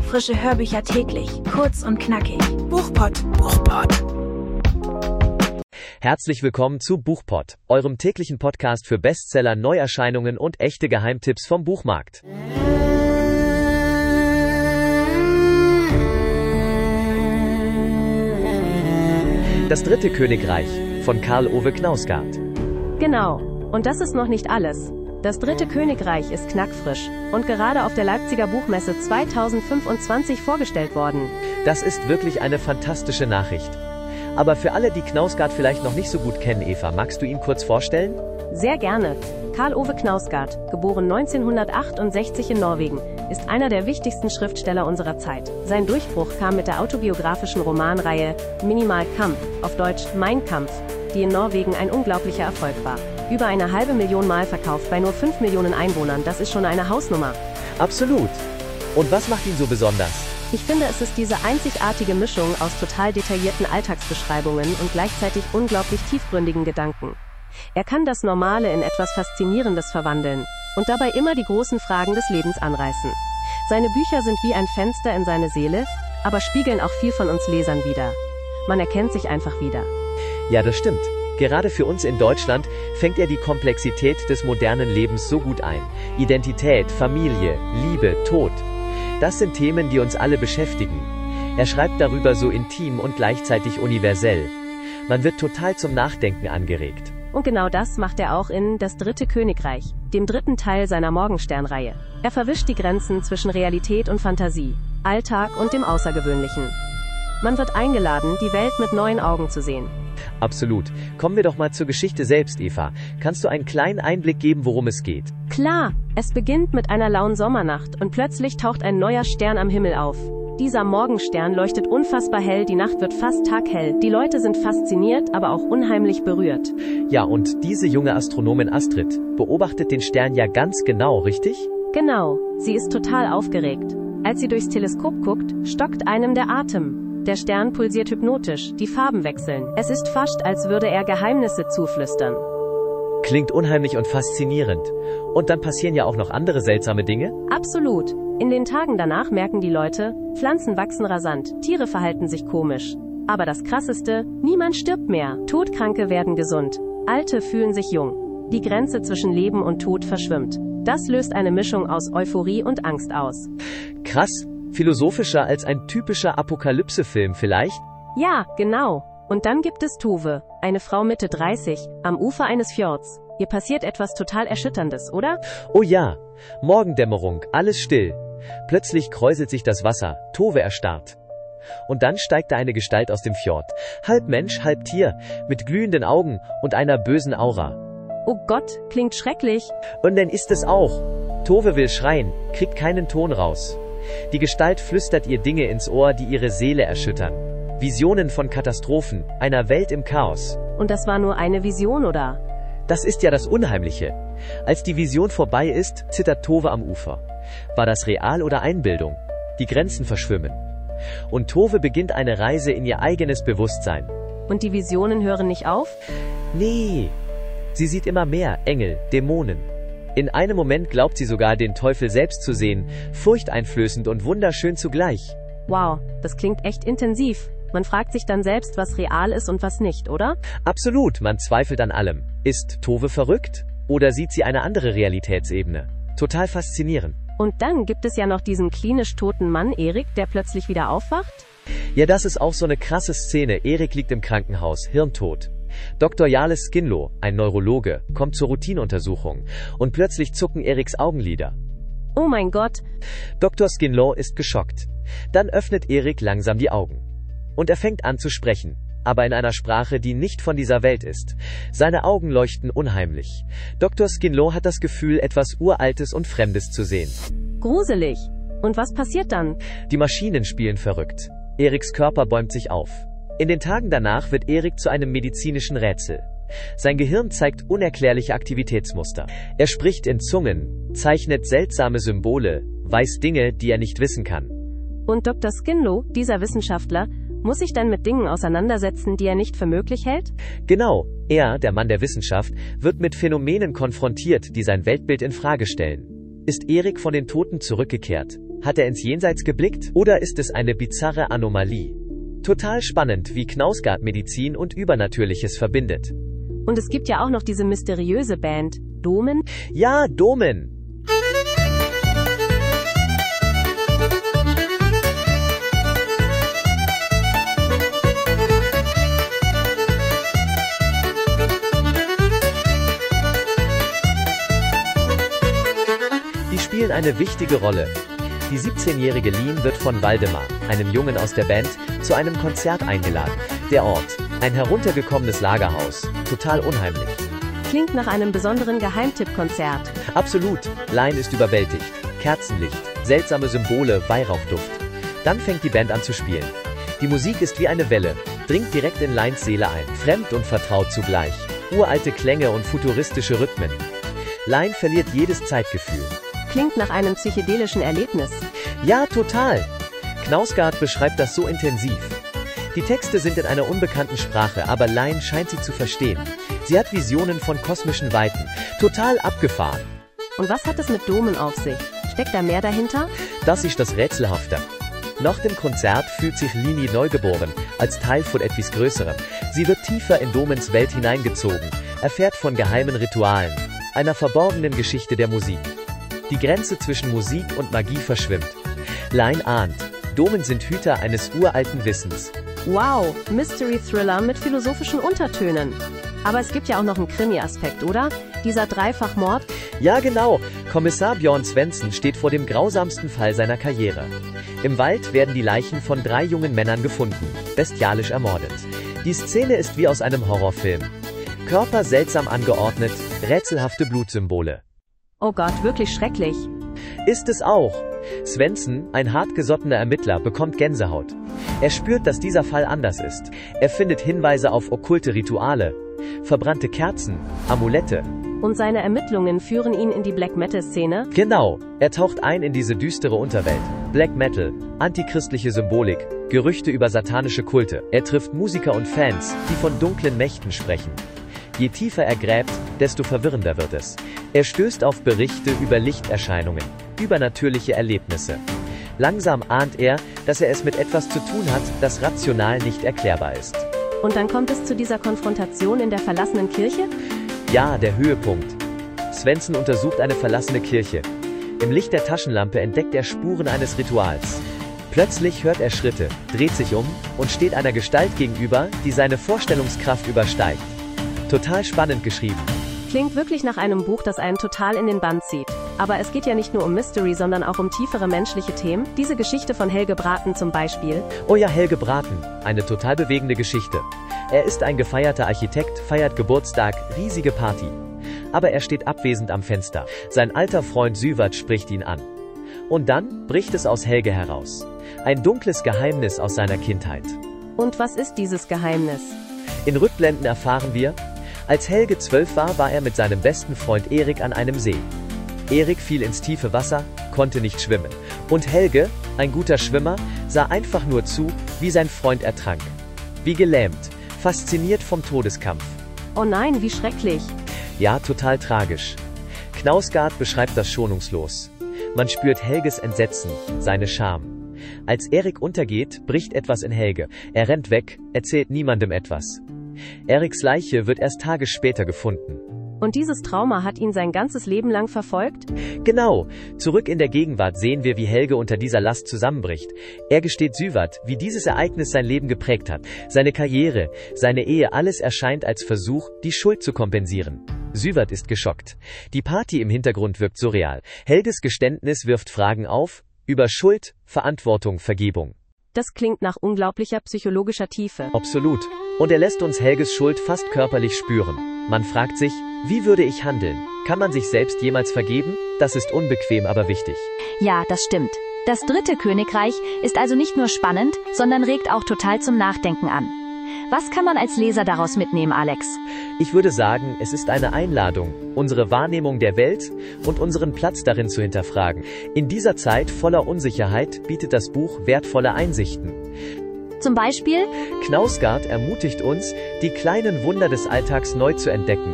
Frische Hörbücher täglich, kurz und knackig. Buchpott. Herzlich willkommen zu Buchpott, eurem täglichen Podcast für Bestseller, Neuerscheinungen und echte Geheimtipps vom Buchmarkt. Das dritte Königreich von Karl Ove Knausgard. Genau, und das ist noch nicht alles. Das dritte Königreich ist knackfrisch und gerade auf der Leipziger Buchmesse 2025 vorgestellt worden. Das ist wirklich eine fantastische Nachricht. Aber für alle, die Knausgard vielleicht noch nicht so gut kennen, Eva, magst du ihn kurz vorstellen? Sehr gerne. Karl Ove Knausgard, geboren 1968 in Norwegen, ist einer der wichtigsten Schriftsteller unserer Zeit. Sein Durchbruch kam mit der autobiografischen Romanreihe Minimal Kamp, auf Deutsch Mein Kampf, die in Norwegen ein unglaublicher Erfolg war. Über 500.000 Mal verkauft bei nur 5 Millionen Einwohnern, das ist schon eine Hausnummer. Absolut. Und was macht ihn so besonders? Ich finde, es ist diese einzigartige Mischung aus total detaillierten Alltagsbeschreibungen und gleichzeitig unglaublich tiefgründigen Gedanken. Er kann das Normale in etwas Faszinierendes verwandeln und dabei immer die großen Fragen des Lebens anreißen. Seine Bücher sind wie ein Fenster in seine Seele, aber spiegeln auch viel von uns Lesern wider. Man erkennt sich einfach wieder. Ja, das stimmt. Gerade für uns in Deutschland fängt er die Komplexität des modernen Lebens so gut ein. Identität, Familie, Liebe, Tod. Das sind Themen, die uns alle beschäftigen. Er schreibt darüber so intim und gleichzeitig universell. Man wird total zum Nachdenken angeregt. Und genau das macht er auch in Das dritte Königreich, dem dritten Teil seiner Morgenstern-Reihe. Er verwischt die Grenzen zwischen Realität und Fantasie, Alltag und dem Außergewöhnlichen. Man wird eingeladen, die Welt mit neuen Augen zu sehen. Absolut. Kommen wir doch mal zur Geschichte selbst, Eva. Kannst du einen kleinen Einblick geben, worum es geht? Klar, es beginnt mit einer lauen Sommernacht und plötzlich taucht ein neuer Stern am Himmel auf. Dieser Morgenstern leuchtet unfassbar hell, die Nacht wird fast taghell. Die Leute sind fasziniert, aber auch unheimlich berührt. Ja, und diese junge Astronomin Astrid beobachtet den Stern ja ganz genau, richtig? Genau, sie ist total aufgeregt. Als sie durchs Teleskop guckt, stockt einem der Atem. Der Stern pulsiert hypnotisch, die Farben wechseln. Es ist fast, als würde er Geheimnisse zuflüstern. Klingt unheimlich und faszinierend. Und dann passieren ja auch noch andere seltsame Dinge? Absolut. In den Tagen danach merken die Leute, Pflanzen wachsen rasant, Tiere verhalten sich komisch. Aber das Krasseste, niemand stirbt mehr. Todkranke werden gesund. Alte fühlen sich jung. Die Grenze zwischen Leben und Tod verschwimmt. Das löst eine Mischung aus Euphorie und Angst aus. Krass. Philosophischer als ein typischer Apokalypse-Film vielleicht? Ja, genau. Und dann gibt es Tove, eine Frau Mitte 30, am Ufer eines Fjords. Ihr passiert etwas total Erschütterndes, oder? Oh ja. Morgendämmerung, alles still. Plötzlich kräuselt sich das Wasser, Tove erstarrt. Und dann steigt da eine Gestalt aus dem Fjord. Halb Mensch, halb Tier, mit glühenden Augen und einer bösen Aura. Oh Gott, klingt schrecklich. Und dann ist es auch. Tove will schreien, kriegt keinen Ton raus. Die Gestalt flüstert ihr Dinge ins Ohr, die ihre Seele erschüttern. Visionen von Katastrophen, einer Welt im Chaos. Und das war nur eine Vision, oder? Das ist ja das Unheimliche. Als die Vision vorbei ist, zittert Tove am Ufer. War das real oder Einbildung? Die Grenzen verschwimmen. Und Tove beginnt eine Reise in ihr eigenes Bewusstsein. Und die Visionen hören nicht auf? Nee. Sie sieht immer mehr Engel, Dämonen. In einem Moment glaubt sie sogar, den Teufel selbst zu sehen, furchteinflößend und wunderschön zugleich. Wow, das klingt echt intensiv. Man fragt sich dann selbst, was real ist und was nicht, oder? Absolut, man zweifelt an allem. Ist Tove verrückt? Oder sieht sie eine andere Realitätsebene? Total faszinierend. Und dann gibt es ja noch diesen klinisch toten Mann Erik, der plötzlich wieder aufwacht? Ja, das ist auch so eine krasse Szene. Erik liegt im Krankenhaus, hirntot. Dr. Jarles Skinlo, ein Neurologe, kommt zur Routinenuntersuchung und plötzlich zucken Eriks Augenlider. Oh mein Gott! Dr. Skinlo ist geschockt. Dann öffnet Erik langsam die Augen. Und er fängt an zu sprechen, aber in einer Sprache, die nicht von dieser Welt ist. Seine Augen leuchten unheimlich. Dr. Skinlo hat das Gefühl, etwas Uraltes und Fremdes zu sehen. Gruselig! Und was passiert dann? Die Maschinen spielen verrückt. Eriks Körper bäumt sich auf. In den Tagen danach wird Erik zu einem medizinischen Rätsel. Sein Gehirn zeigt unerklärliche Aktivitätsmuster. Er spricht in Zungen, zeichnet seltsame Symbole, weiß Dinge, die er nicht wissen kann. Und Dr. Skinlo, dieser Wissenschaftler, muss sich dann mit Dingen auseinandersetzen, die er nicht für möglich hält? Genau, er, der Mann der Wissenschaft, wird mit Phänomenen konfrontiert, die sein Weltbild in Frage stellen. Ist Erik von den Toten zurückgekehrt? Hat er ins Jenseits geblickt? Oder ist es eine bizarre Anomalie? Total spannend, wie Knausgard Medizin und Übernatürliches verbindet. Und es gibt ja auch noch diese mysteriöse Band, Domen? Ja, Domen! Die spielen eine wichtige Rolle. Die 17-jährige Lien wird von Waldemar, einem Jungen aus der Band, zu einem Konzert eingeladen. Der Ort, ein heruntergekommenes Lagerhaus, total unheimlich. Klingt nach einem besonderen Geheimtipp-Konzert. Absolut, Lien ist überwältigt. Kerzenlicht, seltsame Symbole, Weihrauchduft. Dann fängt die Band an zu spielen. Die Musik ist wie eine Welle, dringt direkt in Liens Seele ein, fremd und vertraut zugleich. Uralte Klänge und futuristische Rhythmen. Lien verliert jedes Zeitgefühl. Klingt nach einem psychedelischen Erlebnis. Ja, total. Knausgard beschreibt das so intensiv. Die Texte sind in einer unbekannten Sprache, aber Lien scheint sie zu verstehen. Sie hat Visionen von kosmischen Weiten. Total abgefahren. Und was hat es mit Domen auf sich? Steckt da mehr dahinter? Das ist das Rätselhafte. Nach dem Konzert fühlt sich Lini neugeboren, als Teil von etwas Größerem. Sie wird tiefer in Domens Welt hineingezogen, erfährt von geheimen Ritualen, einer verborgenen Geschichte der Musik. Die Grenze zwischen Musik und Magie verschwimmt. Lien ahnt, Domen sind Hüter eines uralten Wissens. Wow, Mystery-Thriller mit philosophischen Untertönen. Aber es gibt ja auch noch einen Krimi-Aspekt, oder? Dieser Dreifachmord? Ja genau, Kommissar Björn Svensson steht vor dem grausamsten Fall seiner Karriere. Im Wald werden die Leichen von 3 jungen Männern gefunden, bestialisch ermordet. Die Szene ist wie aus einem Horrorfilm. Körper seltsam angeordnet, rätselhafte Blutsymbole. Oh Gott, wirklich schrecklich. Ist es auch. Svensson, ein hartgesottener Ermittler, bekommt Gänsehaut. Er spürt, dass dieser Fall anders ist. Er findet Hinweise auf okkulte Rituale, verbrannte Kerzen, Amulette. Und seine Ermittlungen führen ihn in die Black-Metal-Szene? Genau, er taucht ein in diese düstere Unterwelt. Black Metal, antichristliche Symbolik, Gerüchte über satanische Kulte. Er trifft Musiker und Fans, die von dunklen Mächten sprechen. Je tiefer er gräbt, desto verwirrender wird es. Er stößt auf Berichte über Lichterscheinungen, übernatürliche Erlebnisse. Langsam ahnt er, dass er es mit etwas zu tun hat, das rational nicht erklärbar ist. Und dann kommt es zu dieser Konfrontation in der verlassenen Kirche? Ja, der Höhepunkt. Svensson untersucht eine verlassene Kirche. Im Licht der Taschenlampe entdeckt er Spuren eines Rituals. Plötzlich hört er Schritte, dreht sich um und steht einer Gestalt gegenüber, die seine Vorstellungskraft übersteigt. Total spannend geschrieben. Klingt wirklich nach einem Buch, das einen total in den Bann zieht. Aber es geht ja nicht nur um Mystery, sondern auch um tiefere menschliche Themen. Diese Geschichte von Helge Braten zum Beispiel. Oh ja, Helge Braten. Eine total bewegende Geschichte. Er ist ein gefeierter Architekt, feiert Geburtstag, riesige Party. Aber er steht abwesend am Fenster. Sein alter Freund Syvert spricht ihn an. Und dann bricht es aus Helge heraus. Ein dunkles Geheimnis aus seiner Kindheit. Und was ist dieses Geheimnis? In Rückblenden erfahren wir, als Helge 12 war, war er mit seinem besten Freund Erik an einem See. Erik fiel ins tiefe Wasser, konnte nicht schwimmen. Und Helge, ein guter Schwimmer, sah einfach nur zu, wie sein Freund ertrank. Wie gelähmt, fasziniert vom Todeskampf. Oh nein, wie schrecklich. Ja, total tragisch. Knausgard beschreibt das schonungslos. Man spürt Helges Entsetzen, seine Scham. Als Erik untergeht, bricht etwas in Helge. Er rennt weg, erzählt niemandem etwas. Eriks Leiche wird erst Tage später gefunden. Und dieses Trauma hat ihn sein ganzes Leben lang verfolgt? Genau. Zurück in der Gegenwart sehen wir, wie Helge unter dieser Last zusammenbricht. Er gesteht Syvert, wie dieses Ereignis sein Leben geprägt hat. Seine Karriere, seine Ehe, alles erscheint als Versuch, die Schuld zu kompensieren. Syvert ist geschockt. Die Party im Hintergrund wirkt surreal. Helges Geständnis wirft Fragen auf, über Schuld, Verantwortung, Vergebung. Das klingt nach unglaublicher psychologischer Tiefe. Absolut. Und er lässt uns Helges Schuld fast körperlich spüren. Man fragt sich, wie würde ich handeln? Kann man sich selbst jemals vergeben? Das ist unbequem, aber wichtig. Ja, das stimmt. Das dritte Königreich ist also nicht nur spannend, sondern regt auch total zum Nachdenken an. Was kann man als Leser daraus mitnehmen, Alex? Ich würde sagen, es ist eine Einladung, unsere Wahrnehmung der Welt und unseren Platz darin zu hinterfragen. In dieser Zeit voller Unsicherheit bietet das Buch wertvolle Einsichten. Zum Beispiel? Knausgard ermutigt uns, die kleinen Wunder des Alltags neu zu entdecken.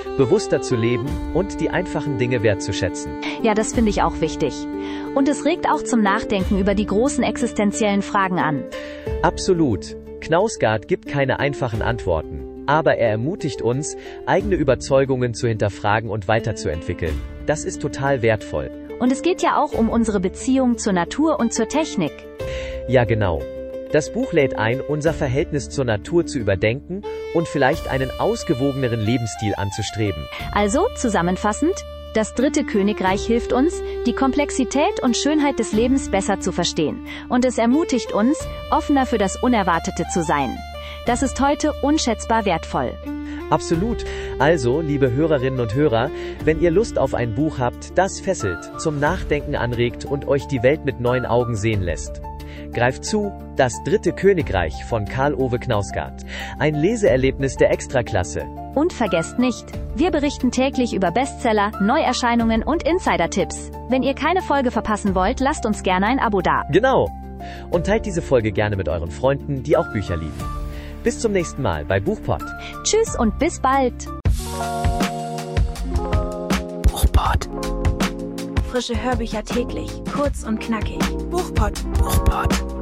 bewusster zu leben und die einfachen Dinge wertzuschätzen. Ja, das finde ich auch wichtig. Und es regt auch zum Nachdenken über die großen existenziellen Fragen an. Absolut. Knausgard gibt keine einfachen Antworten, aber er ermutigt uns, eigene Überzeugungen zu hinterfragen und weiterzuentwickeln. Das ist total wertvoll. Und es geht ja auch um unsere Beziehung zur Natur und zur Technik. Ja, genau. Das Buch lädt ein, unser Verhältnis zur Natur zu überdenken und vielleicht einen ausgewogeneren Lebensstil anzustreben. Also, zusammenfassend, das dritte Königreich hilft uns, die Komplexität und Schönheit des Lebens besser zu verstehen. Und es ermutigt uns, offener für das Unerwartete zu sein. Das ist heute unschätzbar wertvoll. Absolut. Also, liebe Hörerinnen und Hörer, wenn ihr Lust auf ein Buch habt, das fesselt, zum Nachdenken anregt und euch die Welt mit neuen Augen sehen lässt, greift zu, Das dritte Königreich von Karl Ove Knausgard. Ein Leseerlebnis der Extraklasse. Und vergesst nicht, wir berichten täglich über Bestseller, Neuerscheinungen und Insider-Tipps. Wenn ihr keine Folge verpassen wollt, lasst uns gerne ein Abo da. Genau. Und teilt diese Folge gerne mit euren Freunden, die auch Bücher lieben. Bis zum nächsten Mal bei Buchpod. Tschüss und bis bald. Buchpod. Frische Hörbücher täglich, kurz und knackig. Buchpod. Buchpod.